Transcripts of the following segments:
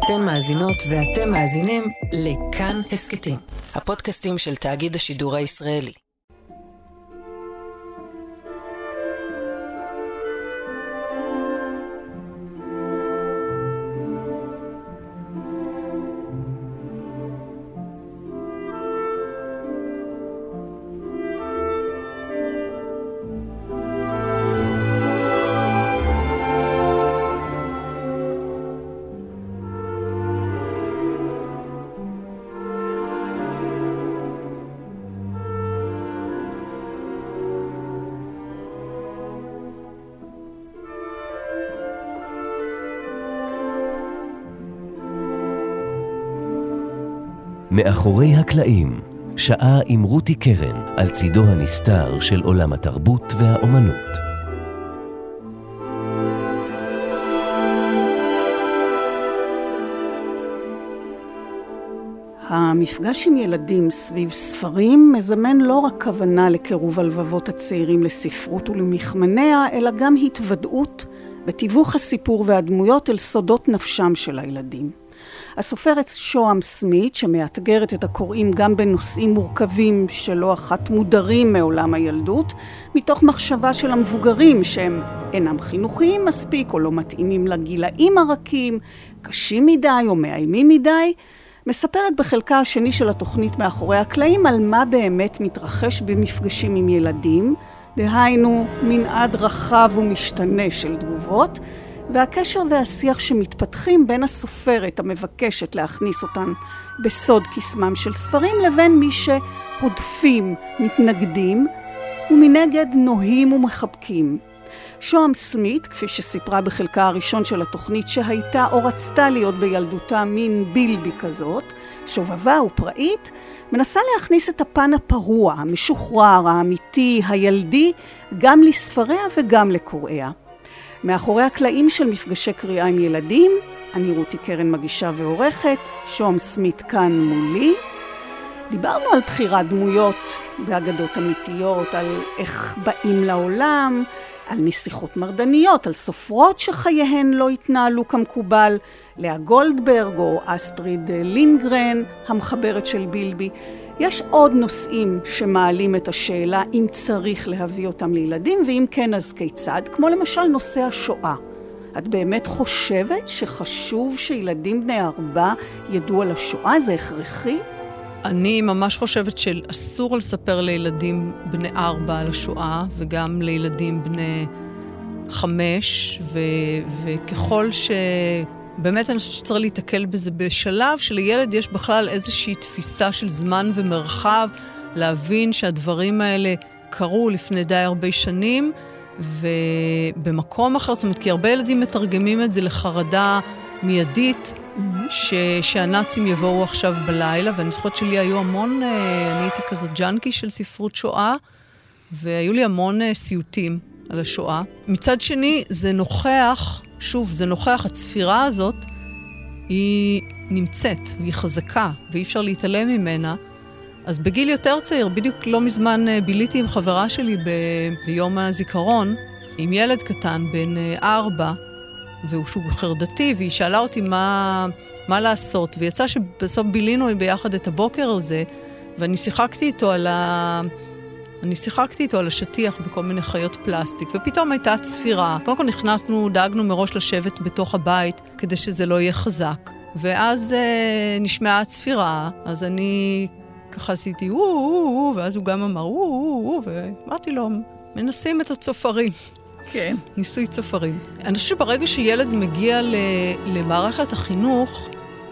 אתן מאזינות ואתם מאזינים לכאן הסקטים, הפודקאסטים של תאגיד השידור הישראלי. מאחורי הקלעים, שעה עם רותי קרן על צידו הנסתר של עולם התרבות והאומנות. המפגש עם ילדים סביב ספרים מזמן לא רק כוונה לקירוב הלבבות הצעירים לספרות ולמכמניה, אלא גם התוודעות בתיווך הסיפור והדמויות אל סודות נפשם של הילדים. הסופרת שוהם סמית, שמאתגרת את הקוראים גם בנושאים מורכבים שלא אחת מודרים מעולם הילדות, מתוך מחשבה של המבוגרים שהם אינם חינוכיים מספיק או לא מתאימים לגילאים הרכים, קשים מדי או מאיימים מדי, מספרת בחלקה השני של התוכנית מאחורי הקלעים על מה באמת מתרחש במפגשים עם ילדים, דהיינו מנעד רחב ומשתנה של תגובות, והקשר והשיח שמתפתחים בין הסופרת המבקשת להכניס אותן בסוד קסמם של ספרים לבין מי שהודפים, מתנגדים ומנגד נוהים ומחבקים. שוהם סמית, כפי שסיפרה בחלקה הראשון של התוכנית, שהייתה או רצתה להיות בילדותה מין בילבי כזאת, שובבה ופראית, מנסה להכניס את הפן הפרוע, המשוחרר, האמיתי, הילדי, גם לספריה וגם לקוראיה. מאחורי הקלעים של מפגשי קריאה עם ילדים, אני רותי קרן מגישה ועורכת, שוהם סמית כאן מולי. דיברנו על בחירת דמויות באגדות אמיתיות, על איך באים לעולם, על נסיכות מרדניות, על סופרות שחייהן לא התנהלו כמקובל, לאה גולדברג או אסטריד לינגרן, המחברת של בילבי. יש עוד נושאים שמעלים את השאלה אם צריך להביא אותם לילדים, ואם כן אז כיצד, כמו למשל נושא השואה. את באמת חושבת שחשוב שילדים בני 4 ידעו על השואה? זה הכרחי? אני ממש חושבת שאסור לספר לילדים בני 4 על השואה, וגם לילדים בני 5, וככל באמת אני חושבת שצריך להתקל בזה בשלב שלילד יש בכלל איזושהי תפיסה של זמן ומרחב, להבין שהדברים האלה קרו לפני די הרבה שנים, ובמקום אחר, זאת אומרת, כי הרבה ילדים מתרגמים את זה לחרדה מיידית, שהנאצים יבואו עכשיו בלילה, ואני זוכרת שלי היו המון, אני הייתי כזאת ג'אנקי של ספרות שואה, והיו לי המון סיוטים על השואה. מצד שני, זה נוכח, שוב, זה נוכח, הצפירה הזאת, היא נמצאת, והיא חזקה, ואי אפשר להתעלם ממנה. אז בגיל יותר צעיר, בדיוק לא מזמן ביליתי עם חברה שלי ביום הזיכרון, עם ילד קטן בן 4, והוא שוב חרדתי, והיא שאלה אותי מה לעשות, ויצא שבסוף בילינו ביחד את הבוקר הזה, ואני שיחקתי איתו על השטיח בכל מיני חיות פלסטיק, ופתאום הייתה צפירה. קודם כל דאגנו מראש לשבת בתוך הבית, כדי שזה לא יהיה חזק. ואז נשמעה הצפירה, אז אני ככה עשיתי ואז הוא גם אמר ואמרתי לו, מנסים את הצופרים. כן. ניסוי צופרים. אני חושבת שברגע שילד מגיע למערכת החינוך,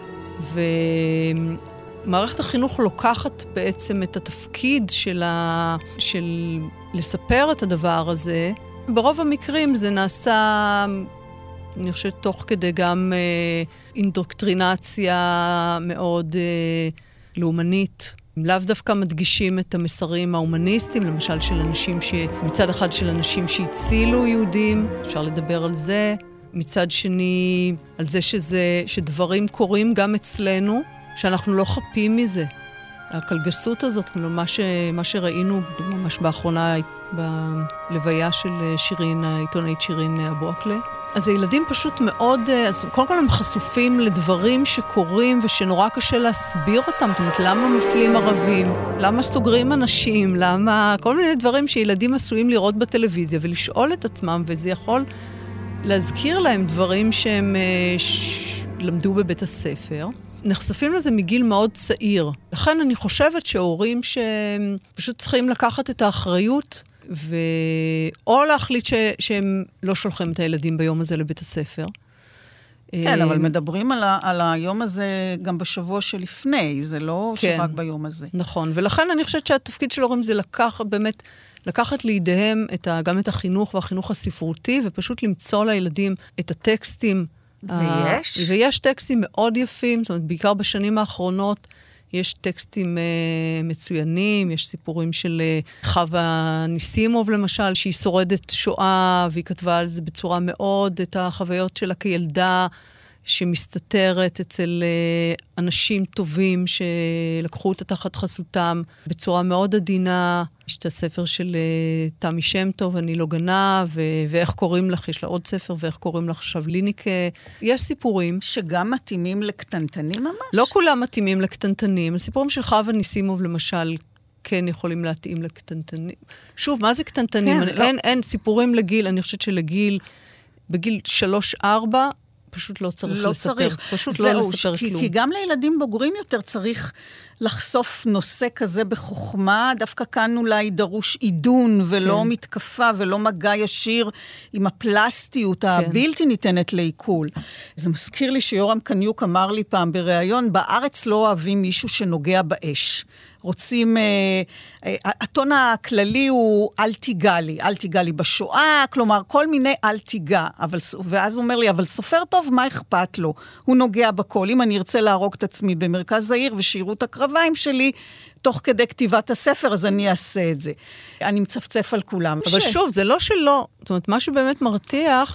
מערכת החינוך לוקחת בעצם את התפקיד של לספר את הדבר הזה. ברוב המקרים זה נעשה, אני חושבת, תוך כדי גם אינדוקטרינציה מאוד לאומנית. לאו דווקא מדגישים את המסרים ההומניסטיים, למשל של אנשים מצד אחד של אנשים שהצילו יהודים, אפשר לדבר על זה. מצד שני, על זה שדברים קורים גם אצלנו, שאנחנו לא חפים מזה. הקלגסות הזאת, מה שראינו ממש באחרונה בלוויה של שירין, העיתונאית שירין אבו עקלה. אז הילדים פשוט מאוד, אז קודם כל הם חשופים לדברים שקורים ושנורא קשה להסביר אותם. זאת אומרת, למה מפלים ערבים? למה סוגרים אנשים? למה... כל מיני דברים שילדים עשויים לראות בטלוויזיה ולשאול את עצמם, וזה יכול להזכיר להם דברים שהם למדו בבית הספר. נחשפים לזה מגיל מאוד צעיר. לכן אני חושבת שההורים שפשוט צריכים לקחת את האחריות או להחליט שהם לא שולחים את הילדים ביום הזה לבית הספר. כן, אבל מדברים על היום הזה גם בשבוע שלפני, זה לא שרק ביום הזה. נכון, ולכן אני חושבת שהתפקיד של הורים זה באמת לקחת לידיהם גם את החינוך והחינוך הספרותי, ופשוט למצוא לילדים את הטקסטים. ויש טקסטים מאוד יפים, זאת אומרת, בעיקר בשנים האחרונות, יש טקסטים מצוינים, יש סיפורים של חווה ניסימוב למשל, שהיא שורדת שואה, והיא כתבה על זה בצורה מאוד, את החוויות שלה כילדה, שמסתתרת אצל אנשים טובים שלקחו אותה תחת חסותם בצורה מאוד עדינה. יש את הספר של תמי שם טוב, אני לא גנב, ואיך קוראים לך, יש לה עוד ספר, ואיך קוראים לך עכשיו ליניקה. יש סיפורים. שגם מתאימים לקטנטנים ממש? לא כולם מתאימים לקטנטנים. הסיפורים של חווה ניסימוב למשל, כן יכולים להתאים לקטנטנים. שוב, מה זה קטנטנים? כן, אין סיפורים לגיל, אני חושבת שלגיל, בגיל 3-4, פשוט לא צריך לספר. פשוט לא לספר כלום. כי גם לילדים בוגרים יותר צריך לחשוף נושא כזה בחוכמה, דווקא כאן אולי דרוש עידון ולא מתקפה ולא מגע ישיר עם הפלסטיות הבלתי ניתנת לעיכול. זה מזכיר לי שיורם קניוק אמר לי פעם בריאיון, בארץ לא אוהבים מישהו שנוגע באש. רוצים, הטון הכללי הוא אל תיגע לי בשואה, כלומר כל מיני אל תיגע, ואז הוא אומר לי, אבל סופר טוב, מה אכפת לו? הוא נוגע בכל, אם אני ארצה להרוג את עצמי במרכז העיר ושירו את הקרביים שלי, תוך כדי כתיבת הספר, אז אני אעשה את זה. אני מצפצף על כולם. אבל שוב, זה לא שלא, זאת אומרת, מה שבאמת מרתיח,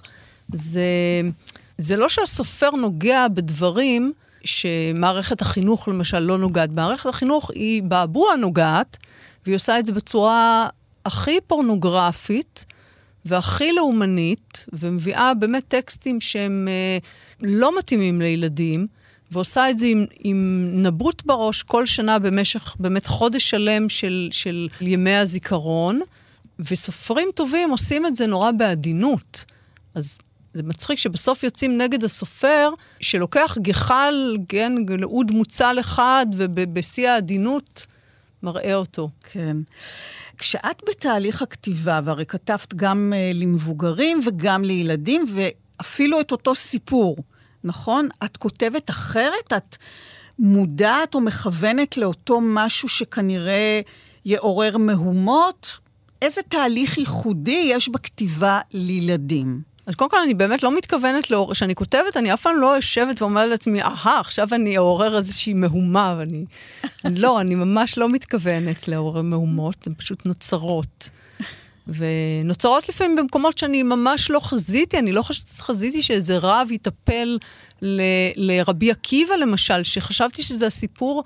זה לא שהסופר נוגע בדברים, שמערכת החינוך למשל לא נוגעת. מערכת החינוך היא באבוע נוגעת, והיא עושה את זה בצורה הכי פורנוגרפית, והכי לאומנית, ומביאה באמת טקסטים שהם לא מתאימים לילדים, ועושה את זה עם נבוט בראש כל שנה במשך באמת חודש שלם של ימי הזיכרון, וסופרים טובים עושים את זה נורא בעדינות. אז זה מצחיק שבסוף יוצאים נגד הסופר, שלוקח גחל, כן, לעוד מוצל אחד, ובשיא העדינות מראה אותו. כן. כשאת בתהליך הכתיבה, והרי כתבת גם למבוגרים וגם לילדים, ואפילו את אותו סיפור, נכון? את כותבת אחרת? את מודעת או מכוונת לאותו משהו שכנראה יעורר מהומות? איזה תהליך ייחודי יש בכתיבה לילדים? אז קודם כל אני באמת לא מתכוונת שאני כותבת, אני אף פעם לא יושבת ואומרת לעצמי, עכשיו אני אעורר איזושהי מהומה, אני ממש לא מתכוונת לעורר מהומות, הן פשוט נוצרות. ונוצרות לפעמים במקומות שאני ממש לא חזיתי, אני לא חזיתי שאיזה רב יטפל לרבי עקיבא למשל, שחשבתי שזה הסיפור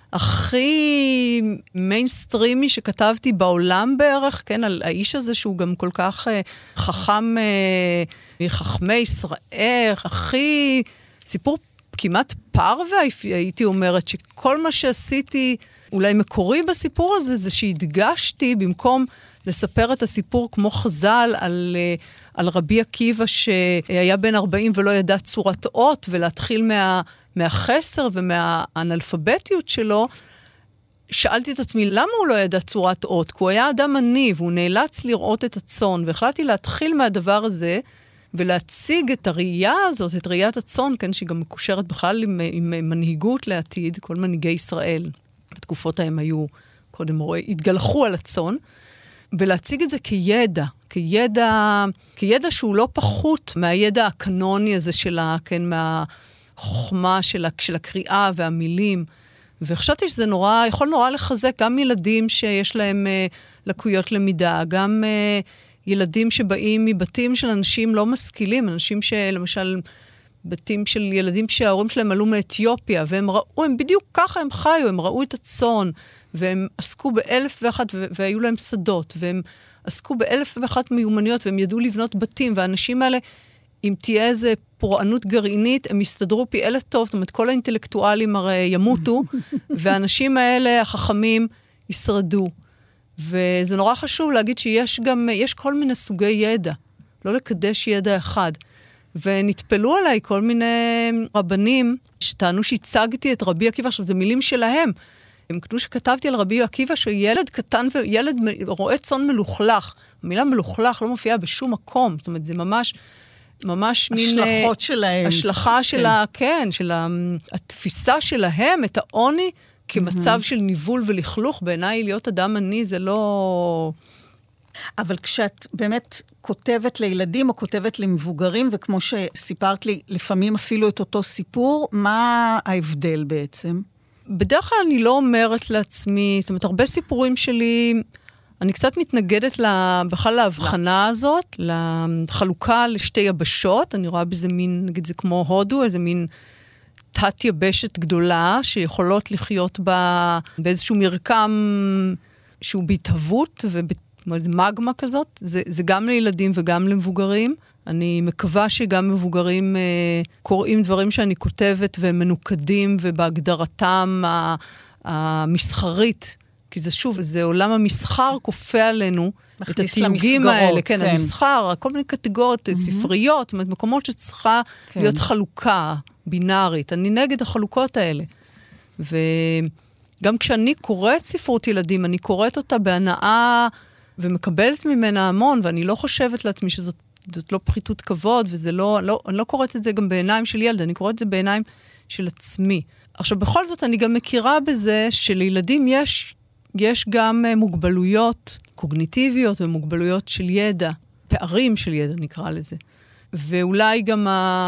הכי מיינסטרימי שכתבתי בעולם בערך, כן, על האיש הזה שהוא גם כל כך חכם, מחכמי ישראל, הכי סיפור כמעט פרווה, הייתי אומרת, שכל מה שעשיתי אולי מקורי בסיפור הזה, זה שהדגשתי במקום לספר את הסיפור כמו חז"ל על רבי עקיבא שהיה בן 40 ולא ידע צורת אות, ולהתחיל מהחסר ומהאנלפביתיות שלו, שאלתי את עצמי, למה הוא לא ידע צורת אות? כי הוא היה אדם עני, והוא נאלץ לראות את הצאן, והחלטתי להתחיל מהדבר הזה, ולהציג את הראייה הזאת, את ראיית הצאן, כן, שהיא גם מקושרת בכלל עם מנהיגות לעתיד, כל מנהיגי ישראל, בתקופות ההם היו, קודם התגלחו על הצאן, ולהציג את זה כידע שהוא לא פחות מהידע הקנוני הזה שלה, כן, מהחוכמה של הקריאה והמילים. וחשבתי שזה יכול נורא לחזק גם ילדים שיש להם לקויות למידה, גם ילדים שבאים מבתים של אנשים לא משכילים, אנשים שלמשל, בתים של ילדים שההורים שלהם עלו מאתיופיה, והם ראו, הם בדיוק ככה הם חיו, הם ראו את הצאן, והם עסקו ב1,001, והיו להם שדות, והם עסקו ב1,001 מיומנויות, והם ידעו לבנות בתים, והאנשים האלה אם תהיה איזה פורענות גרעינית, הם יסתדרו פי 1000 טוב, זאת אומרת, כל האינטלקטואלים הרי ימותו, והאנשים האלה, החכמים, ישרדו. וזה נורא חשוב להגיד שיש גם, יש כל מיני סוגי ידע, לא לקדש ידע אחד. ונטפלו עליי כל מיני רבנים, שטענו שהצגתי את רבי עקיבא, עכשיו זה מילים שלהם. הם כתבו שכתבתי על רבי עקיבא, שילד קטן וילד רואה צאן מלוכלך. המילה מלוכלך לא מופיעה בשום מקום, זאת אומרת, זה ממש מין... השלכות שלהם. השלכה של התפיסה שלהם, את העוני, כמצב של ניבול ולכלוך. בעיניי להיות אדם עני זה לא... אבל כשאת באמת כותבת לילדים או כותבת למבוגרים, וכמו שסיפרת לי, לפעמים אפילו את אותו סיפור, מה ההבדל בעצם? בדרך כלל אני לא אומרת לעצמי, זאת אומרת, הרבה סיפורים שלי, אני קצת מתנגדת בכלל להבחנה הזאת, לחלוקה לשתי יבשות, אני רואה בזה מין, נגיד זה כמו הודו, איזה מין תת יבשת גדולה, שיכולות לחיות באיזשהו מרקם שהוא בהתהוות מגמה כזאת, זה גם לילדים וגם למבוגרים. אני מקווה שגם מבוגרים קוראים דברים שאני כותבת והם מנוקדים ובהגדרתם המסחרית, כי זה שוב, זה עולם המסחר כופה עלינו את התיוגים האלה, כן, המסחר, כל מיני קטגוריות, ספריות, זאת אומרת, מקומות שצריכה להיות חלוקה בינארית. אני נגד החלוקות האלה. וגם כשאני קוראת ספרות ילדים, אני קוראת אותה בהנאה ומקבלת ממנה המון, ואני לא חושבת לעצמי שזאת לא פחיתות כבוד, וזה אני לא קוראת את זה גם בעיניים של ילד, אני קוראת את זה בעיניים של עצמי. עכשיו, בכל זאת, אני גם מכירה בזה שלילדים יש גם מוגבלויות קוגניטיביות ומוגבלויות של ידע, פערים של ידע נקרא לזה. ואולי גם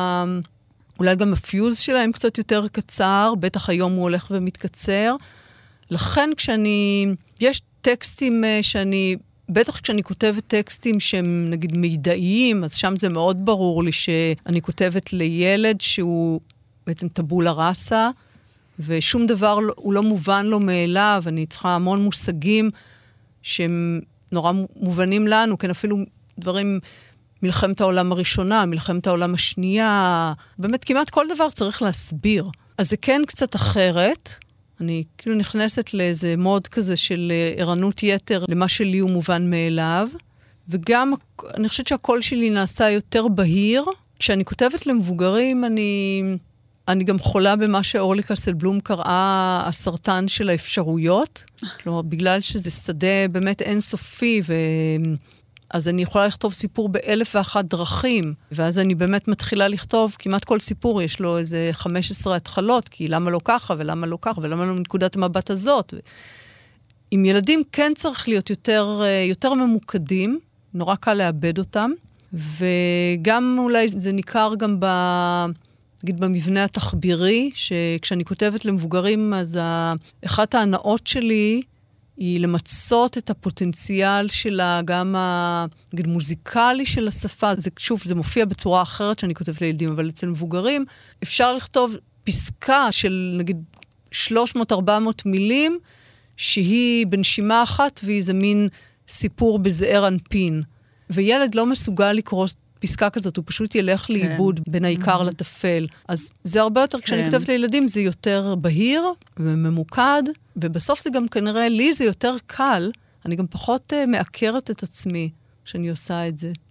הפיוז שלהם קצת יותר קצר, בטח היום הוא הולך ומתקצר. לכן יש טקסטים בטח כשאני כותבת טקסטים שהם נגיד מידעיים, אז שם זה מאוד ברור לי שאני כותבת לילד שהוא בעצם טבולה ראסה, ושום דבר הוא לא מובן לו מאליו, אני צריכה המון מושגים שהם נורא מובנים לנו, כן, אפילו דברים, מלחמת העולם הראשונה, מלחמת העולם השנייה, באמת כמעט כל דבר צריך להסביר. אז זה כן קצת אחרת, אני כאילו נכנסת לאיזה מוד כזה של ערנות יתר למה שלי הוא מובן מאליו, וגם אני חושבת שהקול שלי נעשה יותר בהיר. כשאני כותבת למבוגרים, אני גם חולה במה שאורלי קסלבלום קראה הסרטן של האפשרויות. כלומר, בגלל שזה שדה באמת אינסופי, אז אני יכולה לכתוב סיפור ב1,001 דרכים, ואז אני באמת מתחילה לכתוב, כמעט כל סיפור יש לו איזה 15 התחלות, כי למה לא ככה, ולמה לא ככה, ולמה לא מנקודת המבט הזאת. עם ילדים כן צריך להיות יותר ממוקדים, נורא קל לאבד אותם, וגם אולי זה ניכר גם נגיד במבנה התחבירי, שכשאני כותבת למבוגרים, אז אחת ההנאות שלי היא למצות את הפוטנציאל שלה, גם נגיד מוזיקלי של השפה. זה מופיע בצורה אחרת שאני כותבת לילדים, אבל אצל מבוגרים אפשר לכתוב פסקה של נגיד 300-400 מילים, שהיא בנשימה אחת, והיא זה מין סיפור בזעיר אנפין. וילד לא מסוגל לקרוא פסקה כזאת, הוא פשוט ילך לאיבוד בין העיקר לטפל. אז זה הרבה יותר, כשאני כותבת לילדים, זה יותר בהיר וממוקד, ובסוף זה גם כנראה, לי זה יותר קל, אני גם פחות מעקרת את עצמי כשאני עושה את זה.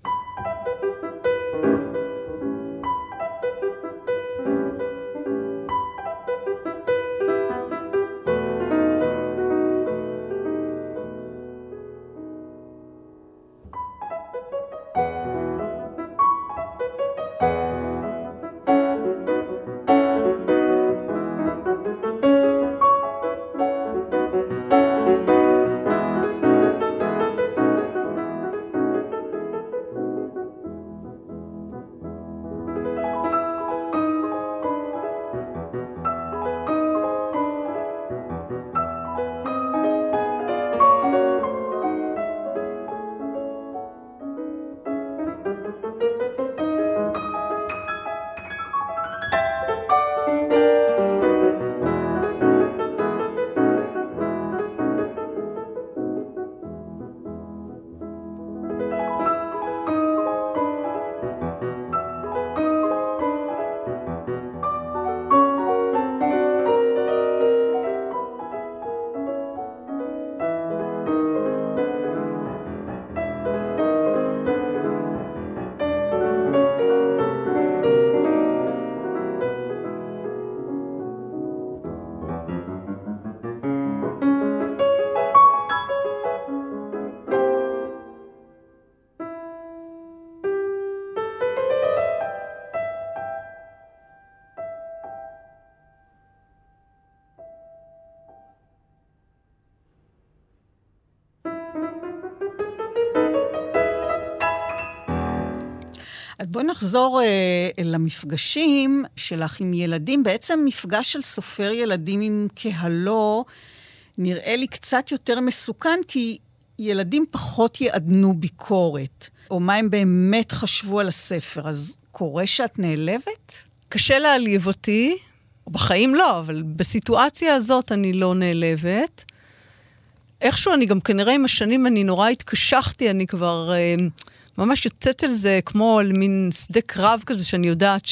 בואי נחזור למפגשים שלך עם ילדים. בעצם מפגש של סופר ילדים עם קהלו נראה לי קצת יותר מסוכן, כי ילדים פחות יעדנו ביקורת, או מה הם באמת חשבו על הספר. אז קורה שאת נעלבת? קשה להעליב אותי, בחיים לא, אבל בסיטואציה הזאת אני לא נעלבת. איכשהו אני גם כנראה עם השנים, אני נורא התקשחתי, אני כבר ממש יוצאת על זה כמו על מין שדה קרב כזה, שאני יודעת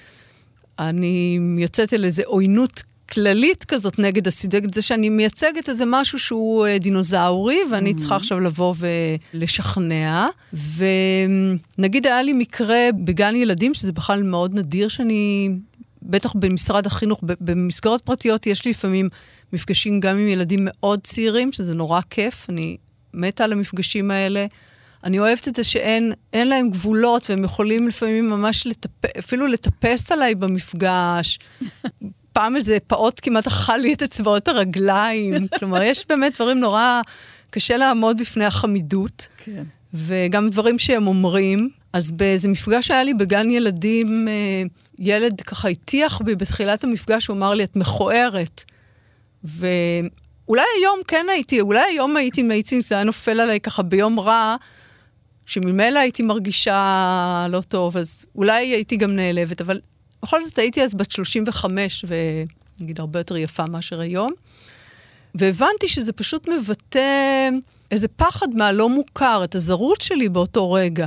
שאני יוצאת על איזו עוינות כללית כזאת נגד הסידגת, זה שאני מייצגת איזה משהו שהוא דינוזאורי, ואני צריכה עכשיו לבוא ולשכנע. ונגיד היה לי מקרה בגן ילדים, שזה בכלל מאוד נדיר שאני, בטח במשרד החינוך, במסגרות פרטיות יש לי לפעמים מפגשים גם עם ילדים מאוד צעירים, שזה נורא כיף, אני מתה על המפגשים האלה. אני אוהבת את זה שאין להם גבולות, והם יכולים לפעמים ממש אפילו לטפס עליי במפגש. פעם איזה פעוט כמעט אכל לי את אצבעות הרגליים. כלומר, יש באמת דברים נורא קשה לעמוד בפני החמידות. כן. וגם דברים שהם אומרים. אז באיזה מפגש שהיה לי בגן ילדים, ילד ככה הטיח בי בתחילת המפגש, הוא אמר לי, את מכוערת. ואולי היום כן הייתי, אולי היום הייתי, זה היה נופל עליי ככה ביום רע, שממילא הייתי מרגישה לא טוב, אז אולי הייתי גם נעלבת, אבל בכל זאת הייתי אז בת 35, ונגיד הרבה יותר יפה מאשר היום, והבנתי שזה פשוט מבטא איזה פחד מהלא מוכר, את הזרות שלי באותו רגע.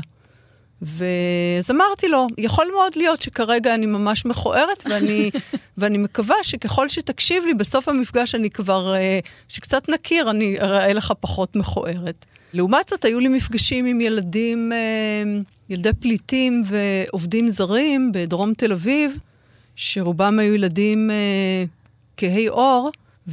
ואז אמרתי לו, יכול מאוד להיות שכרגע אני ממש מכוערת, ואני מקווה שככל שתקשיב לי, בסוף המפגש אני כבר, שקצת נכיר, אני אראה לך פחות מכוערת. לעומת זאת, היו לי מפגשים עם ילדים, ילדי פליטים ועובדים זרים בדרום תל אביב, שרובם היו ילדים כהי אור,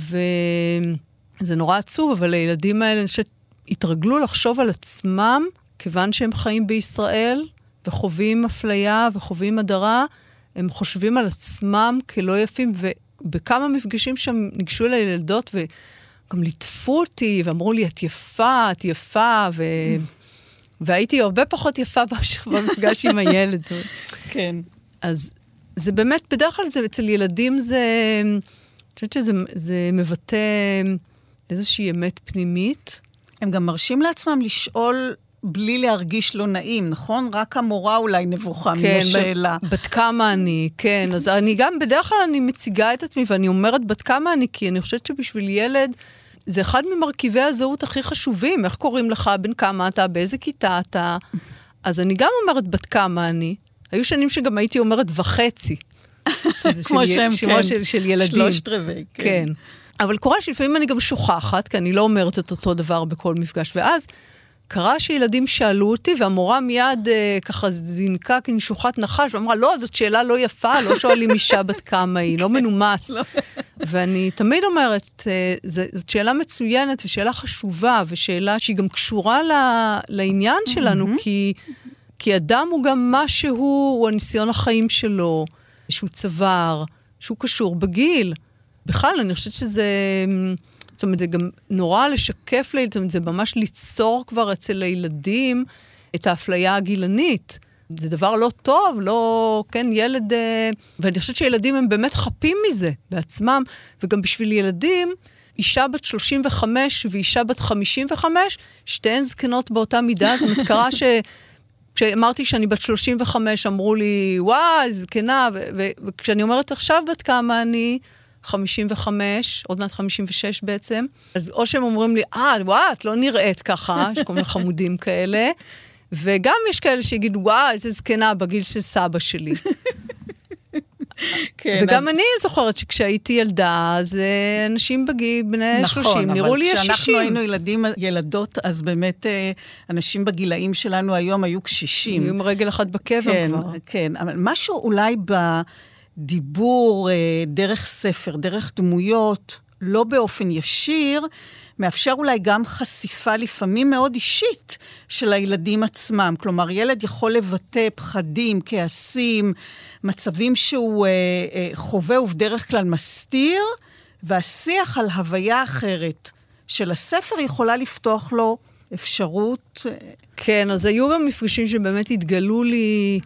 וזה נורא עצוב, אבל הילדים האלה שהתרגלו לחשוב על עצמם, כיוון שהם חיים בישראל, וחווים אפליה וחווים הדרה, הם חושבים על עצמם כלא יפים, ובכמה מפגשים שם ניגשו אל הילדות, וגם ליטפו אותי, ואמרו לי, את יפה, והייתי הרבה פחות יפה במפגש עם הילד. כן. אז זה באמת, בדרך כלל אצל ילדים אני חושבת שזה מבטא איזושהי אמת פנימית. הם גם מרשים לעצמם לשאול בלי להרגיש לא נעים, נכון? רק המורה אולי נבוכה מן השאלה. כן, בת כמה אני, כן. אז אני גם, בדרך כלל אני מציגה את עצמי, ואני אומרת בת כמה אני, כי אני חושבת שבשביל ילד, זה אחד ממרכיבי הזהות הכי חשובים. איך קוראים לך, בין כמה אתה, באיזה כיתה אתה. אז אני גם אומרת בת כמה אני. היו שנים שגם הייתי אומרת וחצי. כמו שם, כן. של ילדים. 3/4, כן. כן. אבל קורה שלפעמים אני גם שוכחת, כי אני לא אומרת את אותו דבר בכל מפגש. ואז קרה שילדים שאלו אותי, והמורה מיד ככה זינקה כנשוכת נחש, ואמרה, לא, זאת שאלה לא יפה, לא שואלים אישה בת כמה היא, לא מנומס. ואני תמיד אומרת, זאת שאלה מצוינת, ושאלה חשובה, ושאלה שהיא גם קשורה לעניין שלנו, כי אדם הוא גם משהו, הוא הניסיון החיים שלו, שהוא צוואר, שהוא קשור בגיל. בכלל, אני חושבת שזה, זאת אומרת, זה גם נורא לשקף לילדים, זה ממש ליצור כבר אצל הילדים את האפליה הגילנית. זה דבר לא טוב, לא, כן, ילד, ואני חושבת שילדים הם באמת חפים מזה בעצמם, וגם בשביל ילדים, אישה בת 35 ואישה בת 55, שתיהן זקנות באותה מידה, זאת אומרת, קרה כשאמרתי שאני בת 35, אמרו לי, וואי, זקנה, וכשאני אומרת עכשיו בת כמה אני, 55, עוד מעט 56 בעצם, אז או שהם אומרים לי, וואי, את לא נראית ככה, יש כל מיני חמודים כאלה, וגם יש כאלה שיגידו, וואי, איזה זקנה בגיל של סבא שלי. כן, וגם אני זוכרת שכשהייתי ילדה, אז אנשים בני 30, נראו לי 60. נכון, אבל כשאנחנו היינו ילדות, אז באמת אנשים בגילאים שלנו היום היו קשישים. היו עם רגל אחת בקבר כבר. כן, אבל משהו אולי בדיבור, דרך ספר, דרך דמויות, לא באופן ישיר, מאפשר אולי גם חשיפה לפעמים מאוד אישית של הילדים עצמם. כלומר, ילד יכול לבטא פחדים, כעסים, מצבים שהוא חווה ובדרך כלל מסתיר, והשיח על הוויה אחרת של הספר יכולה לפתוח לו אפשרות. כן, אז היו גם מפגשים שבאמת התגלו לי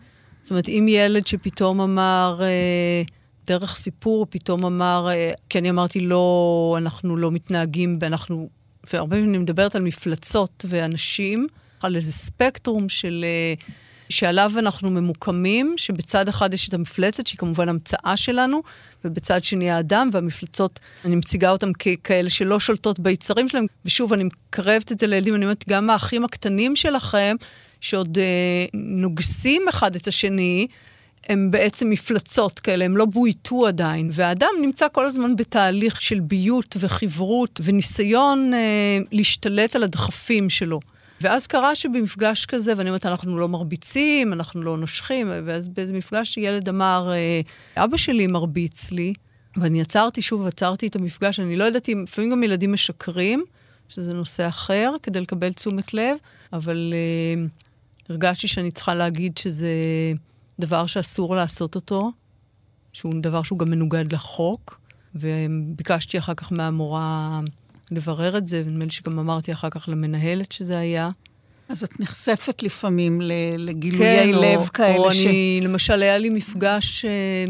זאת אומרת, אם ילד שפתאום אמר, דרך סיפור, פתאום אמר, כי אני אמרתי, לא, אנחנו לא מתנהגים, ואנחנו, והרבה פעמים אני מדברת על מפלצות ואנשים, על איזה ספקטרום שעליו אנחנו ממוקמים, שבצד אחד יש את המפלצת, שהיא כמובן המצאה שלנו, ובצד שני האדם, והמפלצות, אני מציגה אותם ככאלה שלא שולטות ביצרים שלהם, ושוב, אני מקרבת את זה לילדים, אני אומרת, גם האחים הקטנים שלכם, שעוד נוגסים אחד את השני, הם בעצם מפלצות כאלה, הם לא בויתו עדיין, והאדם נמצא כל הזמן בתהליך של ביות וחברות, וניסיון להשתלט על הדחפים שלו. ואז קרה שבמפגש כזה, ואני אומרת, אנחנו לא מרביצים, אנחנו לא נושכים, ואז באיזה מפגש ילד אמר, אבא שלי מרביץ לי, ואני עצרתי את המפגש, אני לא ידעתי, לפעמים גם ילדים משקרים, שזה נושא אחר, כדי לקבל תשומת לב, אבל הרגשתי שאני צריכה להגיד שזה דבר שאסור לעשות אותו, שהוא דבר שהוא גם מנוגד לחוק, וביקשתי אחר כך מהמורה לברר את זה, ונדמה לי שגם אמרתי אחר כך למנהלת שזה היה. אז את נחשפת לפעמים לגילויי לב כאלה או אני, למשל, היה לי מפגש,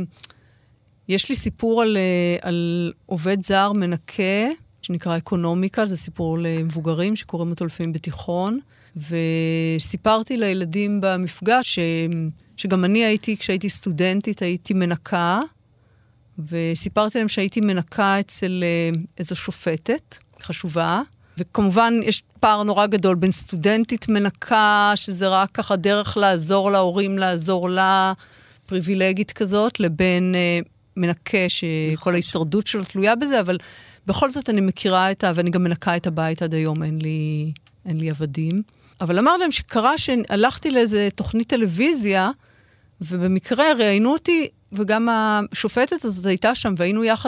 יש לי סיפור על עובד זר מנקה, שנקרא אקונומיקה, זה סיפור למבוגרים שקוראים אותו לפעמים בתיכון, וסיפרתי לילדים במפגש שגם אני הייתי, כשהייתי סטודנטית, הייתי מנקה, וסיפרתי להם שהייתי מנקה אצל איזו שופטת חשובה, וכמובן יש פער נורא גדול בין סטודנטית מנקה, שזה רק ככה דרך לעזור להורים, לעזור לה, פריבילגית כזאת, לבין מנקה שכל ההישרדות שלו תלויה בזה, אבל בכל זאת אני מכירה ואני גם מנקה את הבית עד היום, אין לי עבדים. אבל אמר להם שקרה שהלכתי לאיזה תוכנית טלוויזיה, ובמקרה ראיינו אותי, וגם השופטת הזאת הייתה שם, והיינו יחד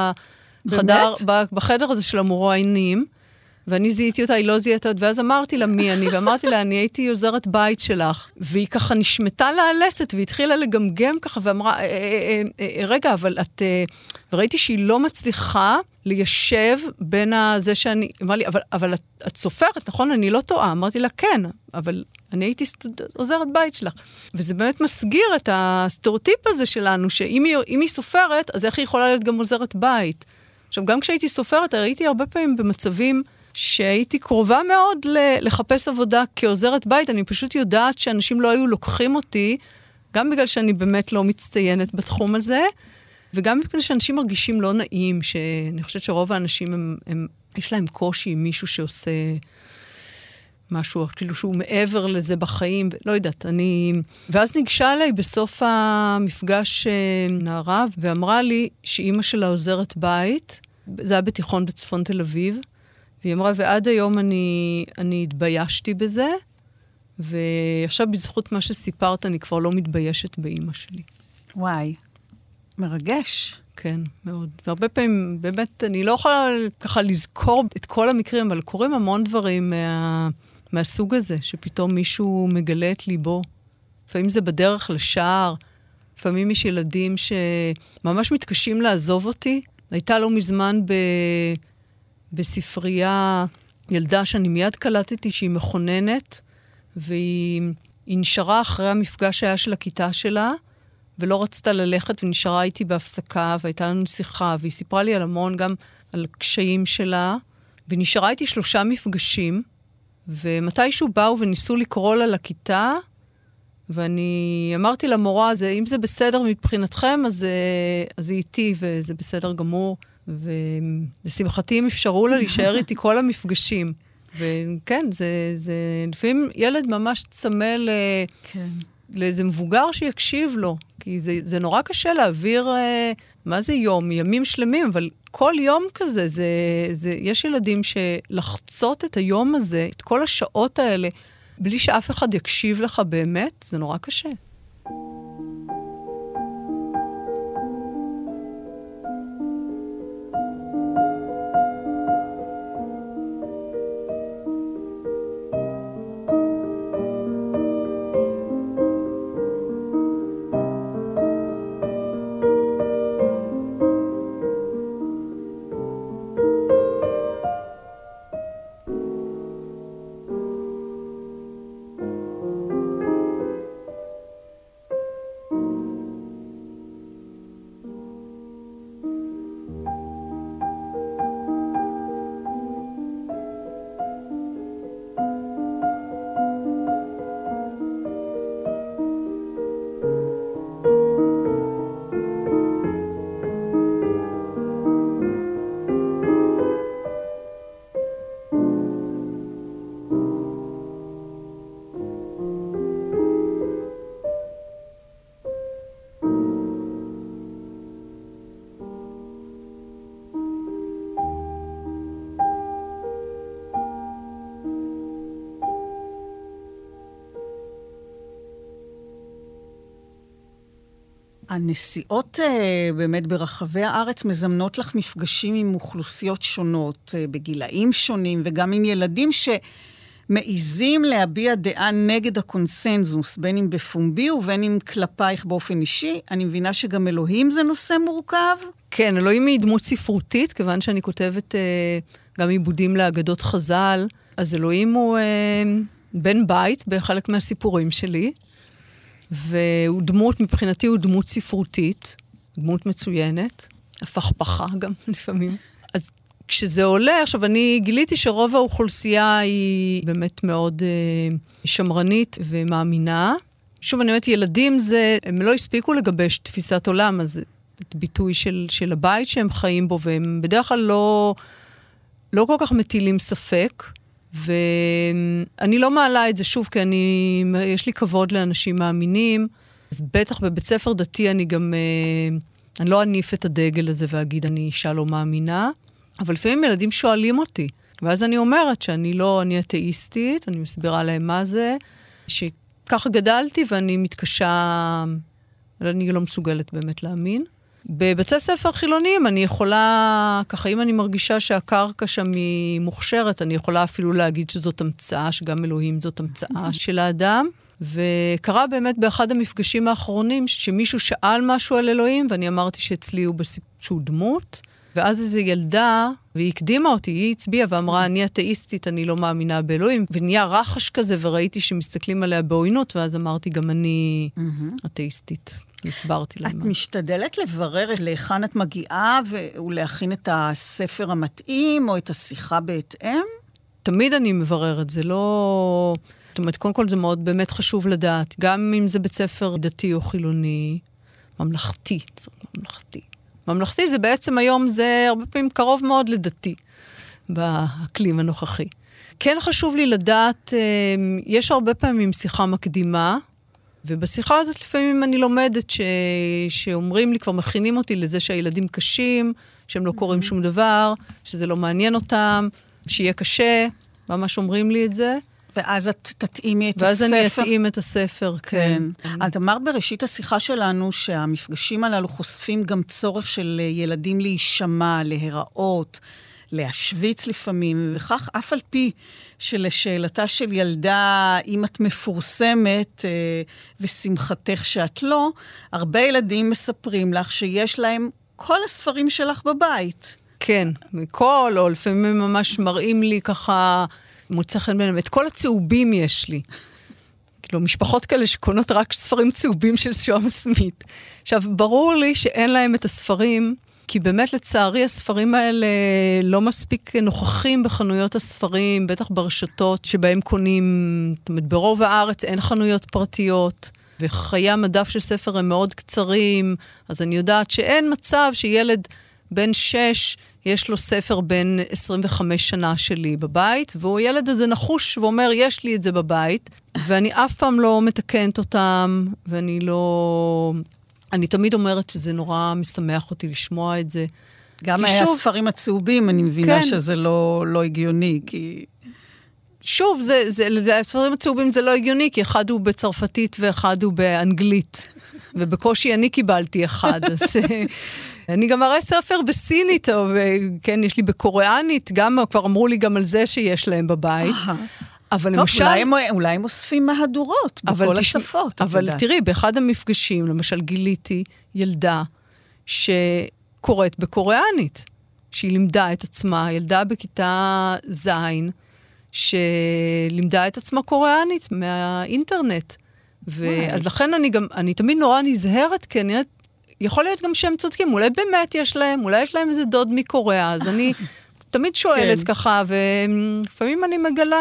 בחדר הזה של המרואיינים, ואני זיהיתי אותה, היא לא זיהתה, ואז אמרתי לה מי אני, ואמרתי לה, אני הייתי עוזרת בית שלך, והיא ככה נשמתה להלסת, והתחילה לגמגם ככה, ואמרה, רגע, אבל וראיתי שהיא לא מצליחה ליישב בין זה שאני, אמרה לי, אבל את סופרת, נכון? אני לא טועה. אמרתי לה, כן, אבל אני הייתי עוזרת בית שלך. וזה באמת מסגיר את הסטריאוטיפ הזה שלנו, שאם היא סופרת, אז איך היא יכולה להיות גם עוזרת בית? עכשיו, גם כשהייתי סופרת, הייתי הרבה פעמים במצבים שהייתי קרובה מאוד לחפש עבודה כעוזרת בית. אני פשוט יודעת שאנשים לא היו לוקחים אותי, גם בגלל שאני באמת לא מצטיינת בתחום הזה, וגם בגלל שאנשים מרגישים לא נעים, שאני חושבת שרוב האנשים יש להם קושי עם מישהו שעושה משהו, כאילו שהוא מעבר לזה בחיים, לא יודעת, ואז ניגשה אליי בסוף המפגש נערה, ואמרה לי שאימא שלה עוזרת בית, זה היה בתיכון בצפון תל אביב, והיא אמרה, ועד היום אני התביישתי בזה, ועכשיו בזכות מה שסיפרת, אני כבר לא מתביישת באימא שלי. וואי, מרגש. כן, מאוד. והרבה פעמים, באמת, אני לא יכולה ככה לזכור את כל המקרים, אבל קוראים המון דברים מהסוג הזה, שפתאום מישהו מגלה את ליבו. לפעמים זה בדרך לשער, לפעמים יש ילדים שממש מתקשים לעזוב אותי. הייתה לא מזמן בספרייה ילדה שאני מיד קלטתי שהיא מכוננת, והיא נשארה אחרי המפגש שהיה של הכיתה שלה, ולא רצתה ללכת ונשארה איתי בהפסקה, והייתה לנו שיחה, והיא סיפרה לי על המון גם על קשיים שלה, ונשארה איתי 3 מפגשים, ומתישהו באו וניסו לקרוא לה לכיתה, ואני אמרתי למורה, אם זה בסדר מבחינתכם, אז היא איתי, וזה בסדר גמור, ולשמחתי הם אפשרו לה להישאר איתי כל המפגשים. וכן, זה לפעמים ילד ממש צמא לאיזה מבוגר שיקשיב לו, כי זה נורא קשה להעביר, מה זה ימים שלמים, אבל כל יום כזה, יש ילדים שלחצות את היום הזה, את כל השעות האלה, בלי שאף אחד יקשיב לך באמת, זה נורא קשה. הנסיעות באמת ברחבי הארץ מזמנות לך מפגשים עם אוכלוסיות שונות, בגילאים שונים, וגם עם ילדים שמעיזים להביע דעה נגד הקונסנזוס, בין אם בפומבי ובין אם כלפייך באופן אישי. אני מבינה שגם אלוהים זה נושא מורכב? כן, אלוהים היא דמות ספרותית, כיוון שאני כותבת גם עיבודים לאגדות חז"ל, אז אלוהים הוא בן בית בחלק מהסיפורים שלי, והוא דמות, מבחינתי הוא דמות ספרותית, דמות מצוינת, הפכפכה גם לפעמים. אז כשזה עולה, עכשיו אני גיליתי שרוב האוכלוסייה היא באמת מאוד שמרנית ומאמינה. שוב, אני אומרת, ילדים הם לא הספיקו לגבש תפיסת עולם, אז זה ביטוי של הבית שהם חיים בו, והם בדרך כלל לא כל כך מטילים ספק, ואני לא מעלה את זה שוב, כי יש לי כבוד לאנשים מאמינים, אז בטח בבית ספר דתי אני לא אניף את הדגל הזה ואגיד אני אישה לא מאמינה, אבל לפעמים ילדים שואלים אותי, ואז אני אומרת אני אתאיסטית, אני מסבירה להם מה זה, שככה גדלתי ואני מתקשה, אני לא מסוגלת באמת להאמין. בבתי ספר חילוניים אני יכולה, ככה אם אני מרגישה שהקרקע שם היא מוכשרת, אני יכולה אפילו להגיד שזאת המצאה, שגם אלוהים זאת המצאה של האדם. וקרה באמת באחד המפגשים האחרונים, שמישהו שאל משהו על אלוהים, ואני אמרתי שאצלי הוא שהוא דמות, ואז איזו ילדה, והיא הקדימה אותי, היא הצביעה ואמרה, אני אתאיסטית, אני לא מאמינה באלוהים, ונהיה רחש כזה, וראיתי שמסתכלים עליה בעוינות, ואז אמרתי, גם אני אתאיסטית. הסברתי להם. את משתדלת לברר להיכן את מגיעה, ולהכין את הספר המתאים, או את השיחה בהתאם? תמיד אני מבררת, זה לא... זאת אומרת, קודם כל זה מאוד באמת חשוב לדעת, גם אם זה בית ספר דתי או חילוני, ממלכתי, ממלכתי זה בעצם היום, זה הרבה פעמים קרוב מאוד לדתי, באקלים הנוכחי. כן חשוב לי לדעת, יש הרבה פעמים שיחה מקדימה, ובשיחה הזאת לפעמים אני לומדת שאומרים לי, כבר מכינים אותי לזה שהילדים קשים, שהם לא קוראים שום דבר, שזה לא מעניין אותם, שיהיה קשה, ממש אומרים לי את זה. ואז את תתאימי את הספר. ואז אני אתאים את הספר, כן. את אמרת בראשית השיחה שלנו שהמפגשים הללו חושפים גם צורך של ילדים להישמע, להיראות, להשוויץ לפעמים, וכך אף על פי שלשאלתה של ילדה, אם את מפורסמת ושמחתך שאת לא, הרבה ילדים מספרים לך שיש להם כל הספרים שלך בבית. כן, מכל, או לפעמים ממש מראים לי ככה... מוצא חן ביניהם, את כל הצהובים יש לי. כאילו, משפחות כאלה שקונות רק ספרים צהובים של שום סמית. עכשיו, ברור לי שאין להם את הספרים, כי באמת לצערי הספרים האלה לא מספיק נוכחים בחנויות הספרים, בטח ברשתות שבהם קונים, זאת אומרת, ברוב הארץ אין חנויות פרטיות, וחיי המדף של ספר הם מאוד קצרים, אז אני יודעת שאין מצב שילד בן 6 יש לו ספר בין 25 שנה שלי בבית, והוא ילד הזה נחוש ואומר, יש לי את זה בבית, ואני אף פעם לא מתקנת אותם, ואני לא... אני תמיד אומרת שזה נורא משמח אותי לשמוע את זה. גם הספרים הצהובים, אני מבינה כן. שזה לא הגיוני, כי... שוב, הספרים הצהובים זה לא הגיוני, כי אחד הוא בצרפתית ואחד הוא באנגלית, ובקושי אני קיבלתי אחד, אז... אני גם הרי ספר בסינית, וכן, יש לי בקוריאנית, גם כבר אמרו לי גם על זה שיש להם בבית. אבל טוב, למשל... אולי הם אוספים מהדורות בכל השפות. אבל תראי, באחד המפגשים, למשל גיליתי ילדה שקוראת בקוריאנית, שהיא לימדה את עצמה, ילדה בכיתה זין, שלימדה את עצמה קוריאנית מהאינטרנט. אז לכן אני תמיד נורא נזהרת, כי אני יכול להיות גם שהם צודקים, אולי באמת יש להם, אולי יש להם איזה דוד מקוריאה, אז אני תמיד שואלת ככה, ולפעמים אני מגלה.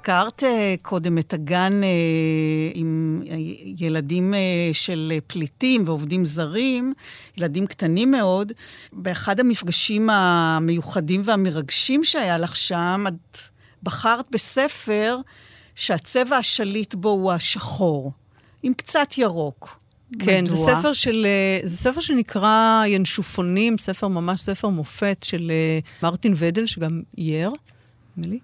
הזכרת קודם את הגן עם ילדים של פליטים ועובדים זרים, ילדים קטנים מאוד. באחד המפגשים המיוחדים והמרגשים שהיה לך שם, את בחרת בספר שהצבע השליט בו הוא השחור, עם קצת ירוק. כן, זה ספר שנקרא ינשופונים, ממש ספר מופת של מרטין ודל, שגם אייר, נדמה לי.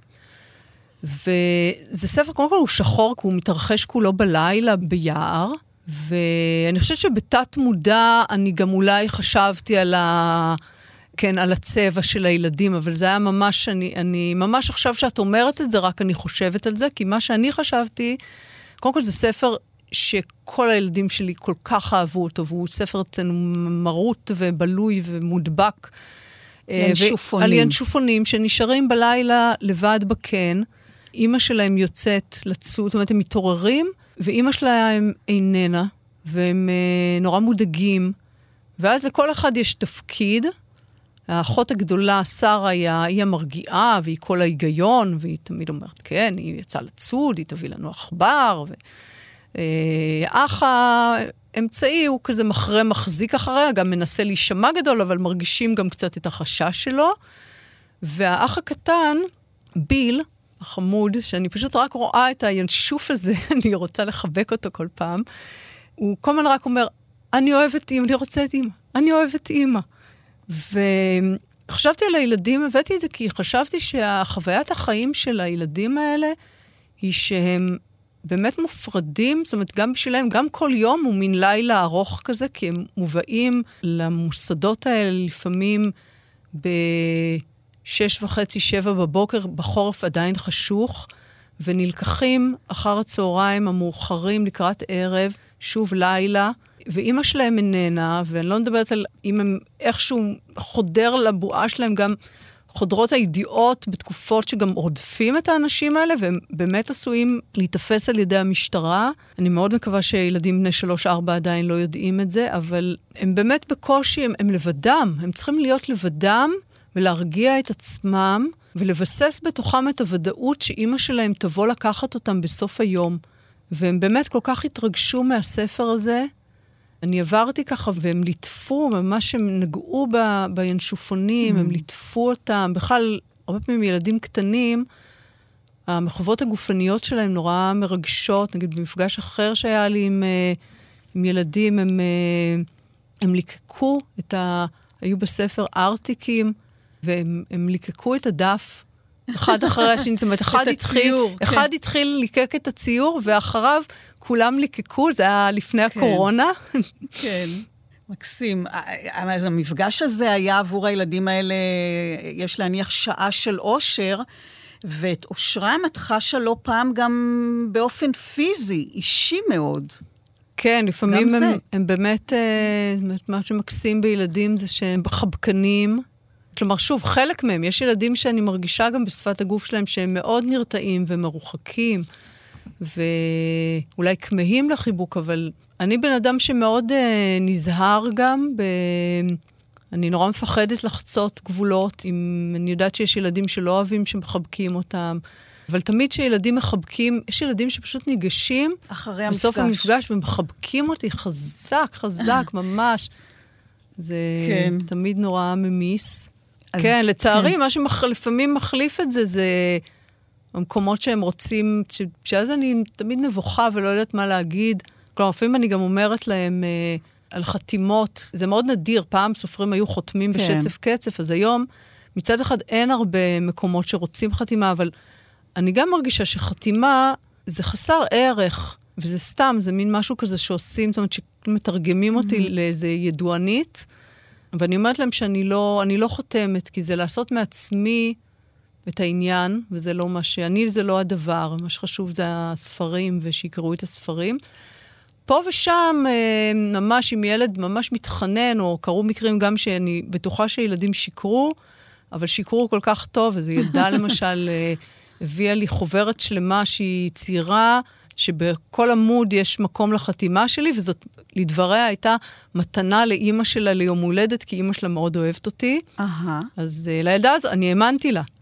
וזה ספר, קודם כל הוא שחור, כי הוא מתרחש כולו בלילה ביער, ואני חושבת שבתת מודע אני גם אולי חשבתי על הצבע של הילדים, אבל זה היה ממש, אני ממש עכשיו שאת אומרת את זה, רק אני חושבת על זה, כי מה שאני חשבתי, קודם כל זה ספר שכל הילדים שלי כל כך אהבו אותו, והוא ספר אצלנו מרוט ובלוי ומודבק. ינשופונים. על ינשופונים שנשארים בלילה לבד בקן, אמא שלהם יוצאת לצוד, זאת אומרת, הם מתעוררים, ואמא שלהם איננה, והם נורא מודאגים, ואז לכל אחד יש תפקיד. האחות הגדולה, שרה, היא המרגיעה, והיא כל ההיגיון, והיא תמיד אומרת, כן, היא יצאה לצוד, היא תביא לנו עכבר, אח האמצעי הוא כזה מחזיק אחריה, גם מנסה להישמע גדול, אבל מרגישים גם קצת את החשש שלו. והאח הקטן, ביל, החמוד, שאני פשוט רק רואה את הינשוף הזה, אני רוצה לחבק אותו כל פעם, הוא כל הזמן רק אומר, אני אוהבת אמא, אני רוצה את אמא, אני אוהבת אמא. וחשבתי על הילדים, הבאתי את זה כי חשבתי שהחוויית החיים של הילדים האלה, היא שהם באמת מופרדים, זאת אומרת, גם בשבילם, גם כל יום הוא מין לילה ארוך כזה, כי הם מובאים למוסדות האלה לפעמים ב6:30-7 בבוקר, בחורף עדיין חשוך, ונלקחים אחר הצהריים המאוחרים לקראת ערב, שוב לילה, ואמא שלהם איננה, ואני לא מדברת על אם הם איכשהו חודר לבועה שלהם, גם חודרות הידיעות בתקופות שגם עודפים את האנשים האלה, והם באמת עשויים להתאפס על ידי המשטרה. אני מאוד מקווה שילדים בני 3-4 עדיין לא יודעים את זה, אבל הם באמת בקושי, הם לבדם, הם צריכים להיות לבדם, ולהרגיע את עצמם, ולבסס בתוכם את הוודאות שאמא שלהם תבוא לקחת אותם בסוף היום. והם באמת כל כך התרגשו מהספר הזה. אני עברתי ככה, והם ליטפו, ממש הם נגעו בינשופונים, הם ליטפו אותם. בכלל, הרבה פעמים ילדים קטנים, המחוות הגופניות שלהם נורא מרגשות. נגיד, במפגש אחר שהיה לי עם ילדים, הם ליקקו היו בספר ארטיקים, והם ליקקו את הדף, אחד אחרי השני, זאת אומרת, אחד התחיל ליקק את הציור, ואחריו כולם ליקקו, זה היה לפני הקורונה. כן, מקסים. אז המפגש הזה היה עבור הילדים האלה, יש להניח שעה של אושר, ואת אושרם את חשה לא פעם גם באופן פיזי, אישי מאוד. כן, לפעמים הם באמת, מה שמקסים בילדים זה שהם חבקנים, כלומר, שוב, חלק מהם, יש ילדים שאני מרגישה גם בשפת הגוף שלהם שהם מאוד נרתעים ומרוחקים, ואולי כמהים לחיבוק, אבל אני בן אדם שמאוד נזהר גם, אני נורא מפחדת לחצות גבולות, אם אני יודעת שיש ילדים שלא אוהבים שמחבקים אותם, אבל תמיד שילדים מחבקים, יש ילדים שפשוט ניגשים אחרי המפגש. בסוף המפגש, ומחבקים אותי חזק, ממש. זה תמיד נורא ממיס. כן, לצערי, מה שלפעמים מחליף את זה, זה המקומות שהם רוצים, שאז אני תמיד נבוכה ולא יודעת מה להגיד. כלומר, לפעמים אני גם אומרת להם על חתימות, זה מאוד נדיר, פעם סופרים היו חותמים בשצף קצף, אז היום מצד אחד אין הרבה מקומות שרוצים חתימה, אבל אני גם מרגישה שחתימה זה חסר ערך, וזה סתם, זה מין משהו כזה שעושים, זאת אומרת שמתרגמים אותי לאיזה ידוענית, ואני אומרת להם שאני לא חותמת, כי זה לעשות מעצמי את העניין, וזה לא מה זה לא הדבר, מה שחשוב זה הספרים, ושיקראו את הספרים. פה ושם, ממש אם ילד ממש מתחנן, או קראו מקרים גם שאני בטוחה שילדים שיקרו, אבל שיקרו כל כך טוב, אז ילדה למשל הביאה לי חוברת שלמה שהיא ציירה, שבכל עמוד יש מקום לחתימה שלי, וזאת לדבריה הייתה מתנה לאמא שלה ליום הולדת, כי אמא שלה מאוד אוהבת אותי. אז לילדה הזו, אני האמנתי לה.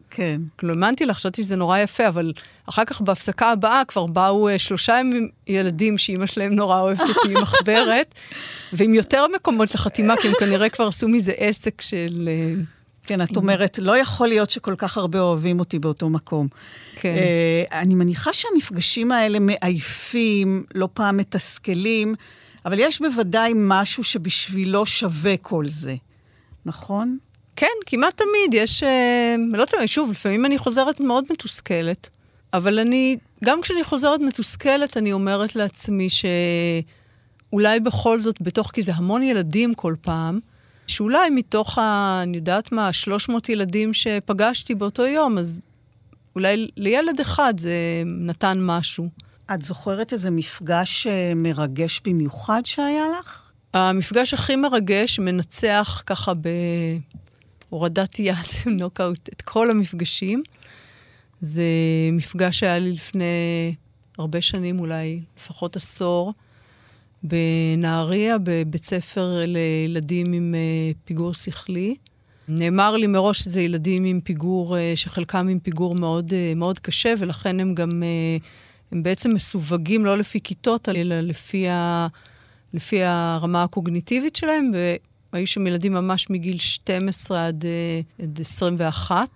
כן. האמנתי לה, חשבתי שזה נורא יפה, אבל אחר כך בהפסקה הבאה כבר באו 3 ילדים שאמא שלהם נורא אוהבת אותי עם מחברת, ועם יותר מקומות לחתימה, כי הם כנראה כבר עשו מזה עסק של... כן, את אומרת, לא יכול להיות שכל כך הרבה אוהבים אותי באותו מקום. כן. אני מניחה שהמפגשים האלה מעייפים, לא פעם מתסכלים, אבל יש בוודאי משהו שבשבילו שווה כל זה. נכון? כן, כמעט תמיד. יש, לא תמיד, שוב, לפעמים אני חוזרת מאוד מתוסכלת, אבל גם כשאני חוזרת מתוסכלת, אני אומרת לעצמי שאולי בכל זאת, כי זה המון ילדים כל פעם, שאולי מתוך, אני יודעת מה, 300 ילדים שפגשתי באותו יום, אז אולי לילד אחד זה נתן משהו. את זוכרת איזה מפגש מרגש במיוחד שהיה לך? המפגש הכי מרגש מנצח ככה בהורדת יד, נוקאוט, את כל המפגשים. זה מפגש שהיה לי לפני הרבה שנים, אולי לפחות עשור, בנהריה, בבית ספר לילדים עם פיגור שכלי. נאמר לי מראש שזה ילדים עם פיגור, שחלקם עם פיגור מאוד, מאוד קשה, ולכן הם גם, הם בעצם מסווגים לא לפי כיתות, אלא לפי הרמה הקוגניטיבית שלהם, והיו שם ילדים ממש מגיל 12 עד 21,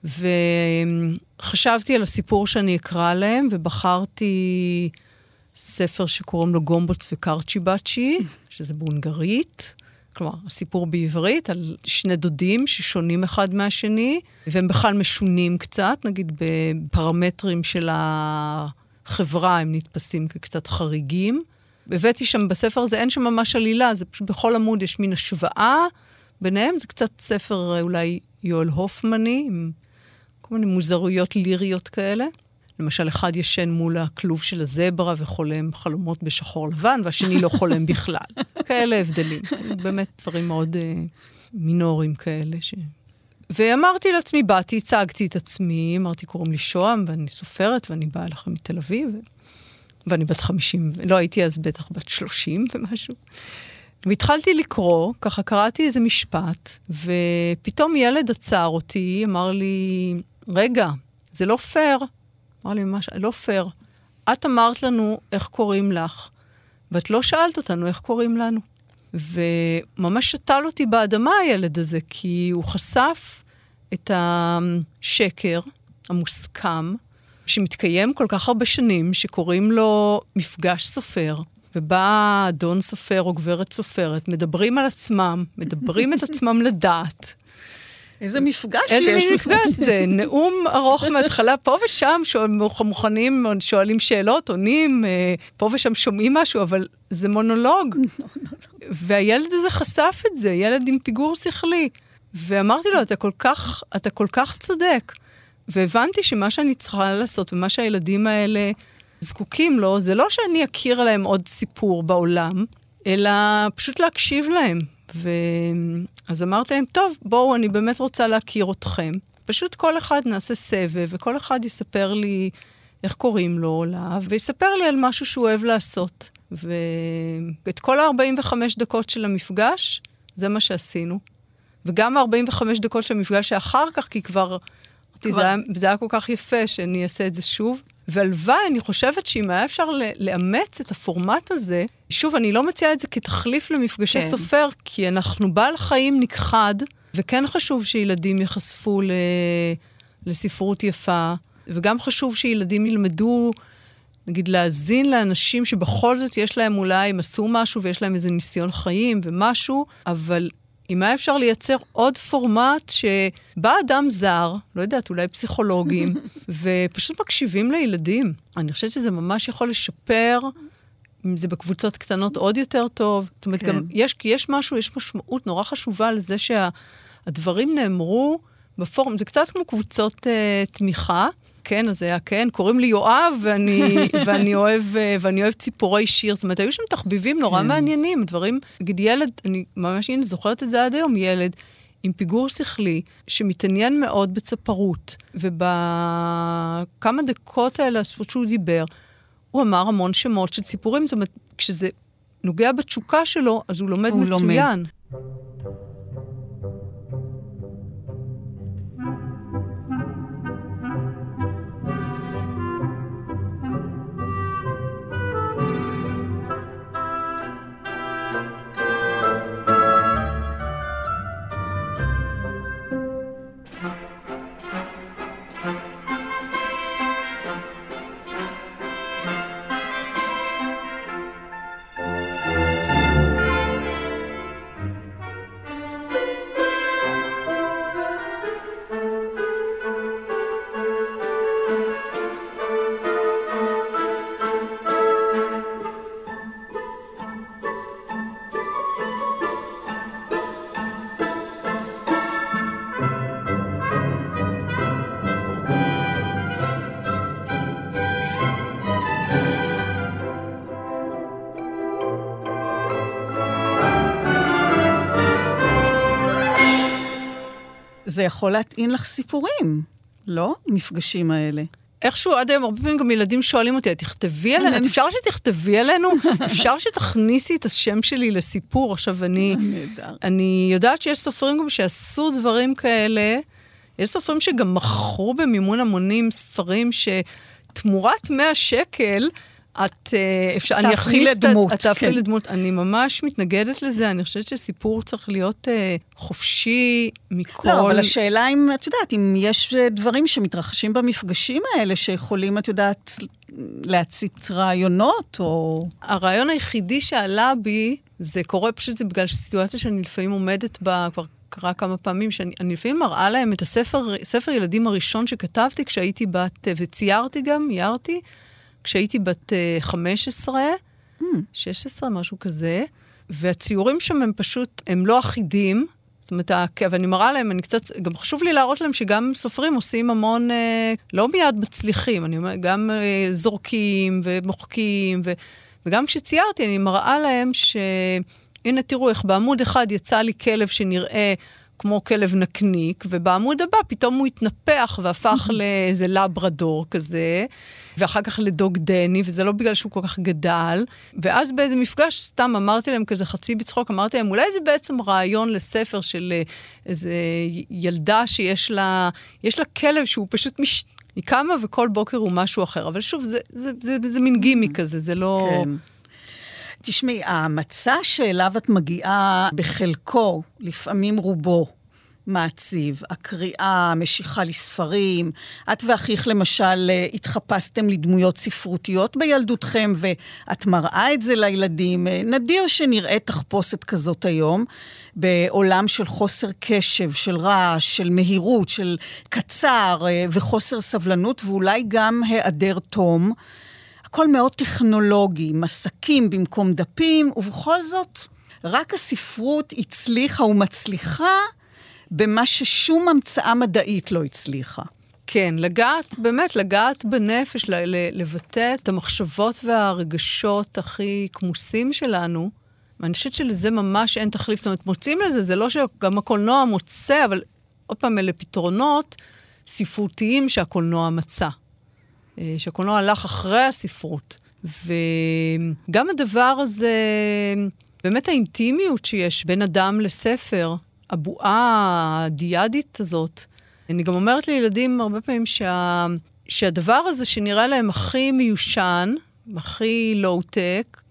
וחשבתי על הסיפור שאני אקרא להם, ובחרתי ספר שקוראים לו גומבוץ וקרצ'יבאצ'י, שזה בהונגרית, כלומר, הסיפור בעברית, על 2 דודים ששונים אחד מהשני, והם בכלל משונים קצת, נגיד בפרמטרים של החברה, הם נתפסים כקצת חריגים. הבאתי שם בספר הזה, אין שם ממש עלילה, זה פשוט בכל עמוד יש מין השוואה ביניהם, זה קצת ספר אולי יואל הופמני, עם כל מיני מוזרויות ליריות כאלה. למשל, אחד ישן מול הכלוב של הזברה וחולם חלומות בשחור לבן, והשני לא חולם בכלל. כאלה הבדלים. באמת דברים מאוד מינוריים כאלה. ואמרתי לעצמי, הצגתי את עצמי, אמרתי, קוראים לי שוהם, ואני סופרת, ואני באה לכם מתל אביב, ואני בת 50, לא הייתי אז בטח בת 30 ומשהו. והתחלתי לקרוא, ככה קראתי איזה משפט, ופתאום ילד עצר אותי, אמר לי, רגע, זה לא פייר. אמר לי ממש, לא פייר. את אמרת לנו איך קוראים לך, ואת לא שאלת אותנו איך קוראים לנו. וממש שתל אותי באדמה הילד הזה, כי הוא חשף את השקר המוסכם, שמתקיים כל כך הרבה שנים, שקוראים לו מפגש סופר, ובא אדון סופר או גברת סופרת, מדברים על עצמם, מדברים את עצמם לדעת. איזה מפגש יש. איזה מפגש זה, נאום ארוך מההתחלה, פה ושם מוכנים, שואלים שאלות, עונים, פה ושם שומעים משהו, אבל זה מונולוג. והילד הזה חשף את זה, ילד עם פיגור שכלי. ואמרתי לו, אתה כל כך צודק. והבנתי שמה שאני צריכה לעשות, ומה שהילדים האלה זקוקים לו, זה לא שאני אכיר להם עוד סיפור בעולם, אלא פשוט להקשיב להם. אז אמרתי להם, טוב, בואו, אני באמת רוצה להכיר אתכם. פשוט כל אחד נעשה סבב, וכל אחד יספר לי איך קוראים לו, ויספר לי על משהו שהוא אוהב לעשות. ואת כל 45 דקות של המפגש, זה מה שעשינו. וגם 45 דקות של המפגש שאחר כך, כי כבר זה היה כל כך יפה שאני אעשה את זה שוב. והלוואי, אני חושבת שאם היה אפשר לאמץ את הפורמט הזה, שוב, אני לא מציעה את זה כתחליף למפגשי סופר, כי אנחנו בעל חיים נכחד, וכן חשוב שילדים יחשפו לספרות יפה, וגם חשוב שילדים ילמדו, נגיד, להזין לאנשים שבכל זאת יש להם אולי, הם עשו משהו ויש להם איזה ניסיון חיים ומשהו, אבל אם היה אפשר לייצר עוד פורמט שבא אדם זר, לא יודעת, אולי פסיכולוגים, ופשוט מקשיבים לילדים. אני חושבת שזה ממש יכול לשפר, אם זה בקבוצות קטנות עוד יותר טוב. זאת אומרת, גם יש משהו, יש משמעות נורא חשובה לזה שהדברים נאמרו בפורום. זה קצת כמו קבוצות תמיכה. כן, אז זה היה כן. קוראים לי יואב, ואני אוהב ציפורי שיר. זאת אומרת, היו שם תחביבים נורא מעניינים. דברים, נגיד ילד, אני ממש זוכרת את זה עד היום, ילד עם פיגור שכלי, שמתעניין מאוד בצפרות. ובכמה דקות האלה, שהוא דיבר, הוא אמר המון שמות של ציפורים. זאת אומרת, כשזה נוגע בתשוקה שלו, אז הוא לומד מצוין. זה יכול להתאים לך סיפורים, לא? המפגשים האלה. איכשהו עד היום, הרבה פעמים גם ילדים שואלים אותי, תכתבי עלינו, אפשר שתכתבי עלינו? אפשר שתכניסי את השם שלי לסיפור? עכשיו, אני יודעת שיש סופרים גם שעשו דברים כאלה, יש סופרים שגם מכרו במימון המונים ספרים שתמורת 100 שקל, אני אכניס את תהפכי לדמות. אני ממש מתנגדת לזה, אני חושבת שסיפור צריך להיות חופשי מכל... לא, אבל השאלה אם, את יודעת, אם יש דברים שמתרחשים במפגשים האלה, שיכולים, את יודעת, להציץ רעיונות, או... הרעיון היחידי שעלה בי, זה קורה פשוט, זה בגלל סיטואציה שאני לפעמים עומדת בה, כבר קרה כמה פעמים, שאני לפעמים מראה להם את הספר ילדים הראשון שכתבתי, כשהייתי בת, וציירתי גם, ירתי, כשהייתי בת 15, 16, משהו כזה, והציורים שם הם פשוט, הם לא אחידים, זאת אומרת, ואני מראה להם, אני קצת, גם חשוב לי להראות להם שגם סופרים עושים המון, לא מיד מצליחים, אני אומר, גם זורקים ומוחקים, וגם כשציירתי, אני מראה להם הנה תראו איך בעמוד אחד יצא לי כלב שנראה כמו כלב נקניק, ובעמוד הבא פתאום הוא התנפח והפך לאיזה לברדור כזה, ואחר כך לדוג דני, וזה לא בגלל שהוא כל כך גדל. ואז באיזה מפגש, סתם אמרתי להם כזה חצי בצחוק, אמרתי להם, אולי זה בעצם רעיון לספר של איזה ילדה שיש לה כלב שהוא פשוט היא קמה וכל בוקר הוא משהו אחר. אבל שוב, זה מין גימי כזה, זה לא... כן. תשמעי, המצע שאליו את מגיעה בחלקו, לפעמים רובו, מעציב, הקריאה, משיכה לספרים, את ואחיך למשל התחפשתם לדמויות ספרותיות בילדותכם, ואת מראה את זה לילדים. נדיר שנראה תחפושת כזאת היום, בעולם של חוסר קשב, של רעש, של מהירות, של קצר וחוסר סבלנות, ואולי גם היעדר תום. הכל מאוד טכנולוגי, מסקים במקום דפים, ובכל זאת, רק הספרות הצליחה ומצליחה במה ששום המצאה מדעית לא הצליחה. כן, לגעת בנפש, לבטא את המחשבות והרגשות הכי כמוסים שלנו. אני חושבת שלזה ממש אין תחליף, זאת אומרת, מוצאים לזה, זה לא שגם הקולנוע מוצא, אבל עוד פעם, אלה פתרונות ספרותיים שהקולנוע מצא. שהקולנוע הלך אחרי הספרות. וגם הדבר הזה, באמת האינטימיות שיש בין אדם לספר, הבועה הדיאדית הזאת, אני גם אומרת לילדים הרבה פעמים שהדבר הזה שנראה להם הכי מיושן, הכי לואו-טק,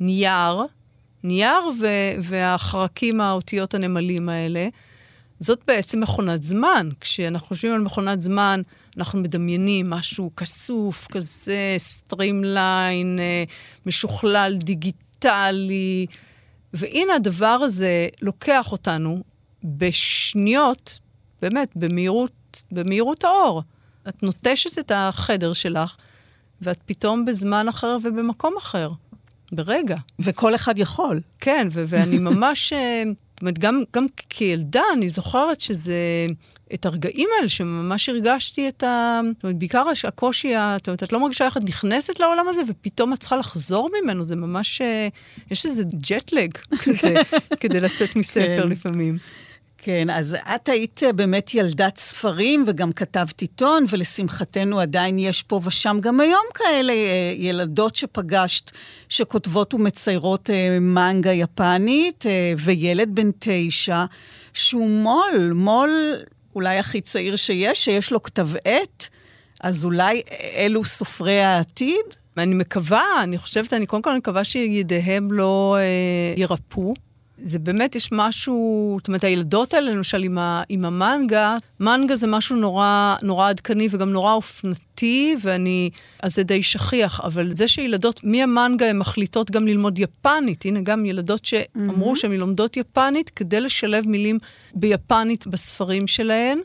נייר והחרקים האותיות הנמלים האלה, זאת בעצם מכונת זמן. כשאנחנו חושבים על מכונת זמן, אנחנו מדמיינים משהו כסוף, כזה, סטרימליין, משוכלל, דיגיטלי. והנה הדבר הזה לוקח אותנו בשניות, באמת, במהירות האור. את נוטשת את החדר שלך, ואת פתאום בזמן אחר ובמקום אחר. ברגע. וכל אחד יכול. כן, ואני ממש... זאת אומרת, גם כילדה אני זוכרת שזה, את הרגעים האלה שממש הרגשתי את זאת אומרת, בעיקר הקושי, זאת אומרת, את לא מרגישה איך את נכנסת לעולם הזה, ופתאום את צריכה לחזור ממנו, זה ממש, יש איזה ג'טלג כזה, כדי לצאת מספר לפעמים. כן, אז את היית באמת ילדת ספרים, וגם כתבת עיתון, ולשמחתנו עדיין יש פה ושם גם היום כאלה ילדות שפגשת, שכותבות ומציירות מנגה יפנית, וילד בן 9, שהוא מול אולי הכי צעיר שיש לו כתב עת, אז אולי אלו סופרי העתיד? אני מקווה, אני קודם כל מקווה שידיהם לא ירפו. זה באמת יש משהו, זאת אומרת, הילדות האלה, למשל, עם המנגה, מנגה זה משהו נורא עדכני וגם נורא אופנתי, אז זה די שכיח, אבל זה שילדות, מהמנגה הן מחליטות גם ללמוד יפנית, הנה גם ילדות שאמרו שהן לומדות יפנית, כדי לשלב מילים ביפנית בספרים שלהן,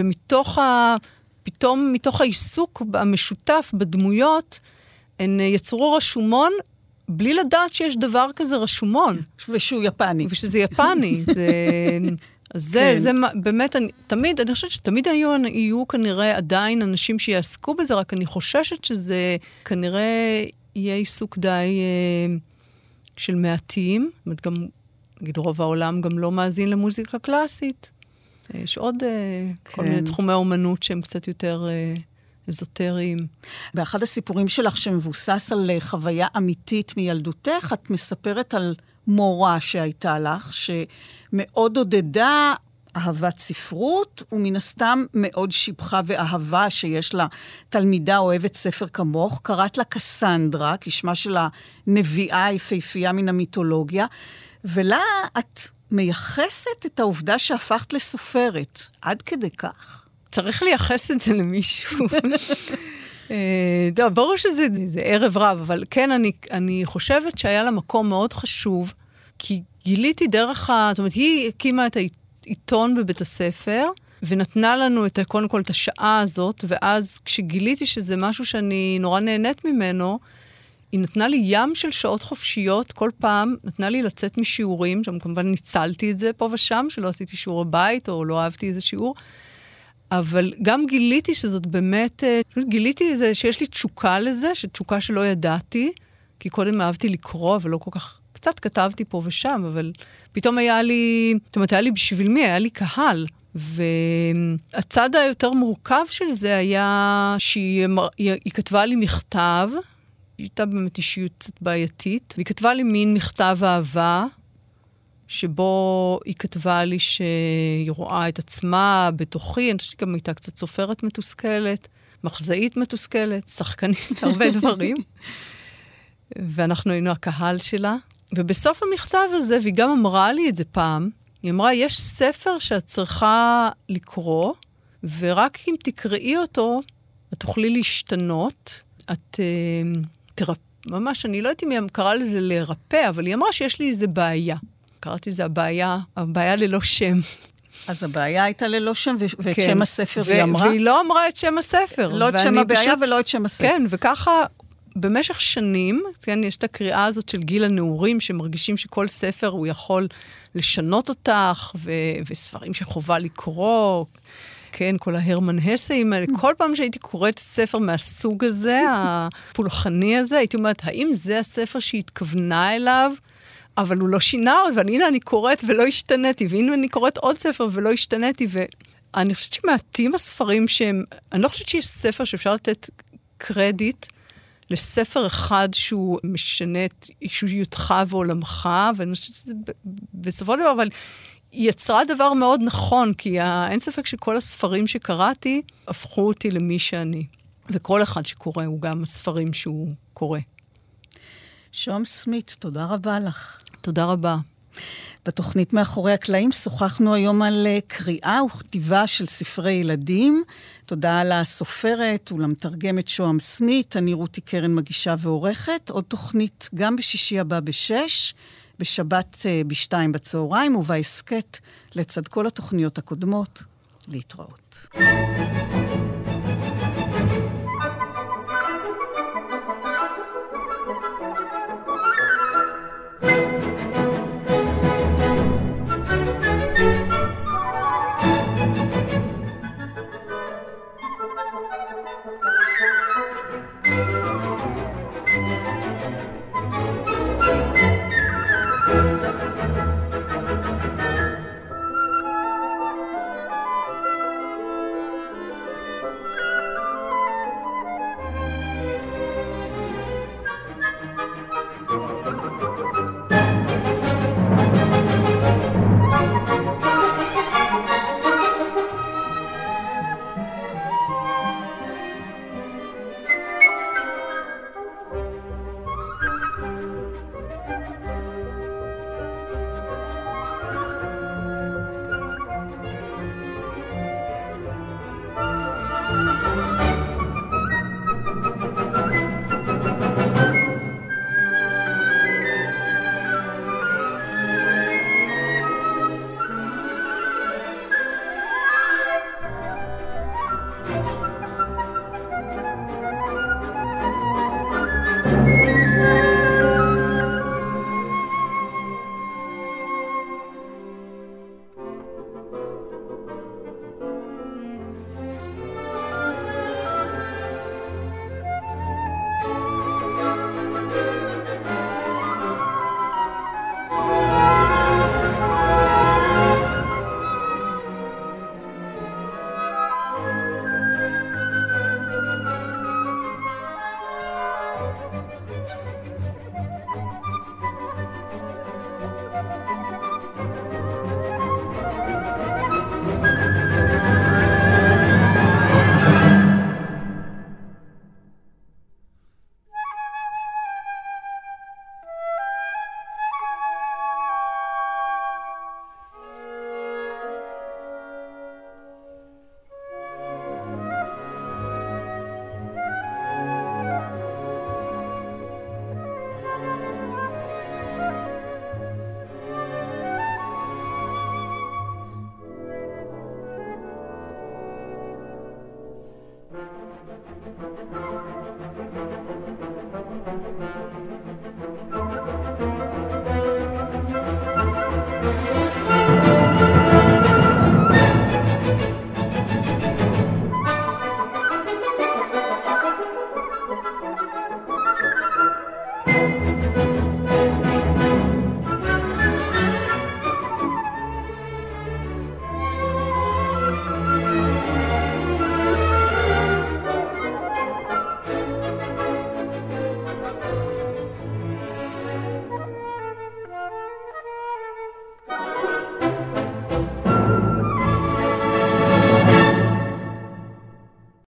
פתאום מתוך העיסוק המשותף בדמויות, הן יצרו רשומון, בלי לדעת שיש דבר כזה רשומון. ושהוא יפני. ושזה יפני. זה באמת, אני חושבת שתמיד יהיו כנראה עדיין אנשים שיעסקו בזה, רק אני חוששת שזה כנראה יהיה עיסוק די של מעטים. זאת אומרת, גם, נגיד, רוב העולם גם לא מאזין למוזיקה קלאסית. יש עוד כל מיני תחומי אומנות שהם קצת יותר אזוטריים. באחד הסיפורים שלך שמבוסס על חוויה אמיתית מילדותך, את מספרת על מורה שהייתה לך, שמאוד עודדה אהבת ספרות, ומן הסתם מאוד שיבחה ואהבה שיש לה תלמידה אוהבת ספר כמוך. קראת לה קסנדרה, כשמה של הנביאה היפהפייה מן המיתולוגיה, ולה את מייחסת את העובדה שהפכת לסופרת. עד כדי כך? צריך לייחס את זה למישהו. ברור שזה ערב רב, אבל כן, אני חושבת שהיה לה מקום מאוד חשוב, כי גיליתי דרך זאת אומרת, היא הקימה את העיתון בבית הספר, ונתנה לנו קודם כל את השעה הזאת, ואז כשגיליתי שזה משהו שאני נורא נהנית ממנו, היא נתנה לי ים של שעות חופשיות, כל פעם נתנה לי לצאת משיעורים, שם כמובן ניצלתי את זה פה ושם, שלא עשיתי שיעור בבית, או לא אהבתי איזה שיעור, אבל גם גיליתי שזאת באמת, גיליתי שיש לי תשוקה לזה, שתשוקה שלא ידעתי, כי קודם אהבתי לקרוא, אבל לא כל כך, קצת כתבתי פה ושם, אבל פתאום היה לי, זאת אומרת, היה לי בשביל מי? היה לי קהל. והצד היותר מורכב של זה היה שהיא כתבה לי מכתב, היא הייתה באמת אישיות קצת בעייתית, והיא כתבה לי מין מכתב אהבה, שבו היא כתבה לי שהיא רואה את עצמה בתוכי, אני חושבת שגם הייתה קצת סופרת מתוסכלת, מחזאית מתוסכלת, שחקנית, הרבה דברים. ואנחנו היינו הקהל שלה. ובסוף המכתב הזה, והיא גם אמרה לי את זה פעם, היא אמרה, יש ספר שאת צריכה לקרוא, ורק אם תקראי אותו, את תוכלי להשתנות, את ממש, אני לא יודעת אם היא קראה לזה לרפא, אבל היא אמרה שיש לי איזה בעיה. קראתי לזה הבעיה ללא שם. אז הבעיה הייתה ללא שם, ואת שם הספר היא אמרה? והיא לא אמרה את שם הספר. לא את שם הבעיה ולא את שם הספר. כן, וככה במשך שנים, כן, יש את הקריאה הזאת של גיל הנעורים, שמרגישים שכל ספר הוא יכול לשנות אותך, וספרים שחובה לקרוא, כן, כל ההרמן הסאים האלה. כל פעם שהייתי קוראת ספר מהסוג הזה, הפולחני הזה, הייתי אומרת, האם זה הספר שהתכוונה אליו? אבל הוא לא שינה, אבל הנה אני קוראת ולא השתניתי, והנה אני קוראת עוד ספר ולא השתניתי, ואני חושבת שמעטים הספרים שהם, אני לא חושבת שיש ספר שאפשר לתת קרדיט לספר אחד שהוא משנה את אישיותך ועולמך, ואני חושבת שזה בסופו של דבר, אבל היא יצרה דבר מאוד נכון, כי אין ספק שכל הספרים שקראתי הפכו אותי למי שאני, וכל אחד שקורא הוא גם הספרים שהוא קורא. שוהם סמית, תודה רבה לך. תודה רבה. בתוכנית מאחורי הקלעים שוחחנו היום על קריאה וכתיבה של ספרי ילדים. תודה לסופרת ולמתרגמת שוהם סמית, אני רותי קרן מגישה ועורכת. עוד תוכנית גם בשישי הבא ב-6, בשבת ב-2 בצהריים, ובהסקט לצד כל התוכניות הקודמות. להתראות.